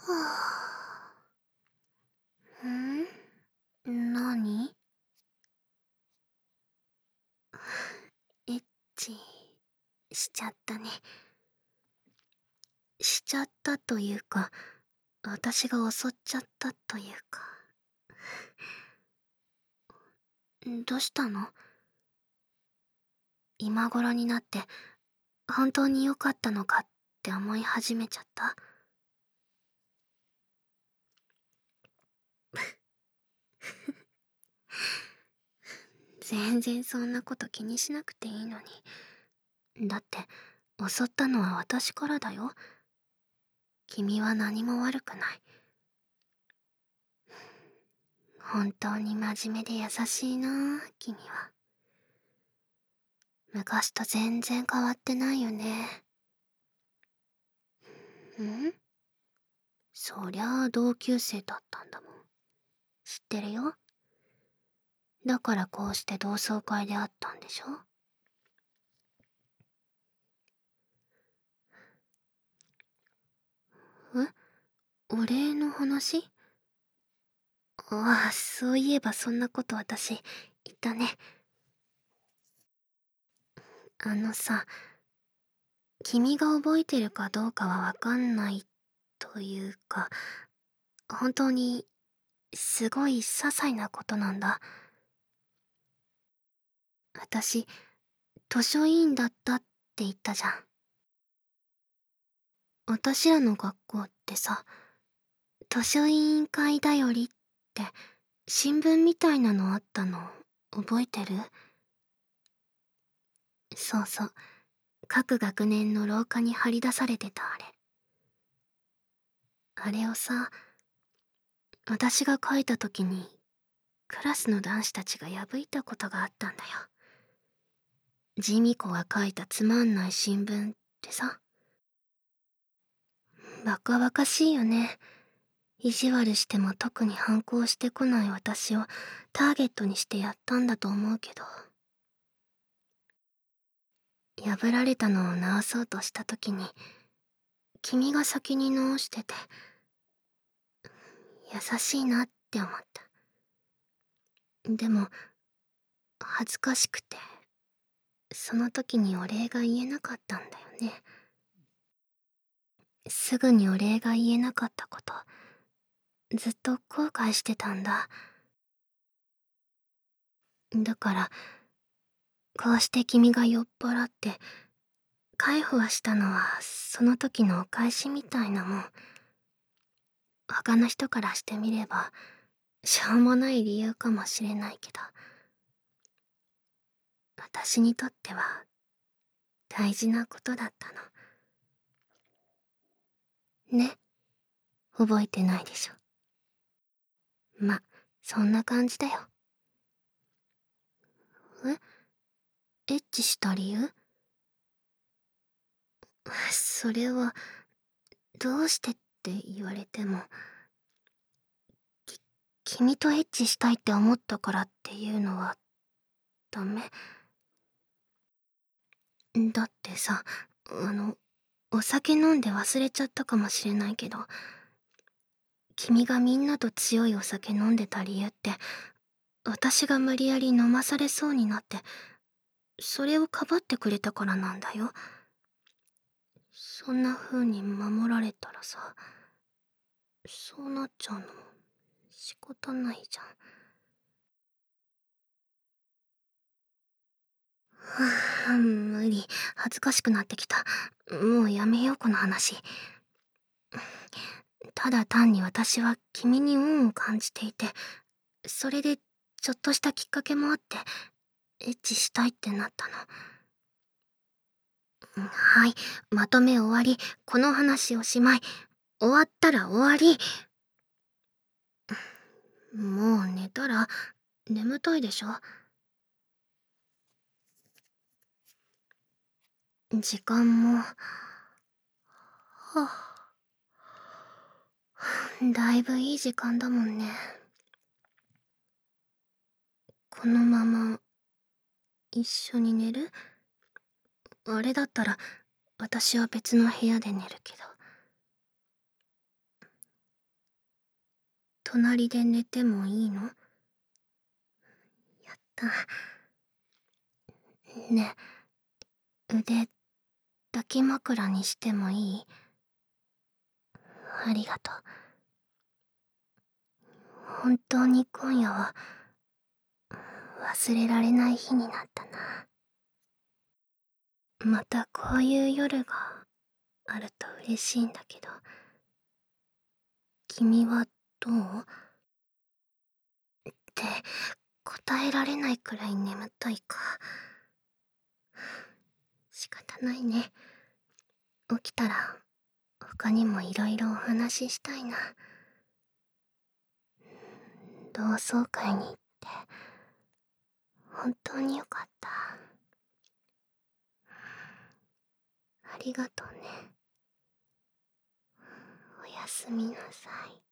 はぁ。なに？エッチしちゃったね。しちゃったというか、私が襲っちゃったというか。どうしたの？今頃になって本当に良かったのかって思い始めちゃった？全然そんなこと気にしなくていいのに。だって襲ったのは私からだよ。君は何も悪くない。本当に真面目で優しいなあ、君は。昔と全然変わってないよね。そりゃあ同級生だったんだもん。知ってるよ。だからこうして同窓会で会ったんでしょ？お礼の話？ああ、そういえばそんなこと私言ったね。あのさ、君が覚えてるかどうかはわかんないというか、本当にすごい些細なことなんだ。私、図書委員だったって言ったじゃん。私らの学校ってさ、図書委員会だよりって新聞みたいなのあったの覚えてる？そうそう、各学年の廊下に貼り出されてたあれ。あれをさ、私が書いた時にクラスの男子たちが破いたことがあったんだよ。地味子が書いたつまんない新聞ってさ。バカバカしいよね。意地悪しても特に反抗してこない私をターゲットにしてやったんだと思うけど。破られたのを直そうとした時に、君が先に直してて、優しいなって思った。でも、恥ずかしくて、その時にお礼が言えなかったんだよね。すぐにお礼が言えなかったこと、ずっと後悔してたんだ。だから、こうして君が酔っ払って、介抱したのはその時のお返しみたいなもん。他の人からしてみれば、しょうもない理由かもしれないけど、私にとっては大事なことだったの。ね、覚えてないでしょ。ま、そんな感じだよ。エッチした理由？それは、どうしてって言われても、君とエッチしたいって思ったからっていうのは、ダメ？だってさ、お酒飲んで忘れちゃったかもしれないけど、君がみんなと強いお酒飲んでた理由って、私が無理やり飲まされそうになって、それをかばってくれたからなんだよ。そんな風に守られたらさ、そうなっちゃうのも仕方ないじゃん。はあ、無理。恥ずかしくなってきた。もうやめよう、この話。ただ単に私は君に恩を感じていて、それでちょっとしたきっかけもあって、エッチしたいってなったの。はい、まとめ終わり。この話おしまい。終わったら終わり。もう寝たら眠たいでしょ。時間も、だいぶいい時間だもんね。このまま一緒に寝る？あれだったら私は別の部屋で寝るけど。 隣で寝てもいいの？やった。ねえ、腕抱き枕にしてもいい？ありがとう。本当に今夜は忘れられない日になったな。またこういう夜があると嬉しいんだけど、君はどう？って答えられないくらい眠たいか。仕方ないね。起きたら他にもいろいろお話ししたいな。同窓会に行って本当によかった。ありがとうね。おやすみなさい。